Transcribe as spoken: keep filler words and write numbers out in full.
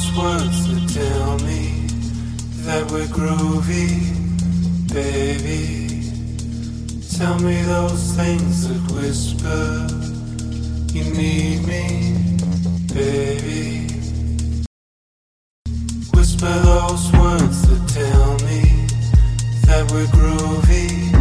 those words that tell me that we're groovy, baby. Tell me those things that whisper you need me, baby. Whisper those words that tell me that we're groovy.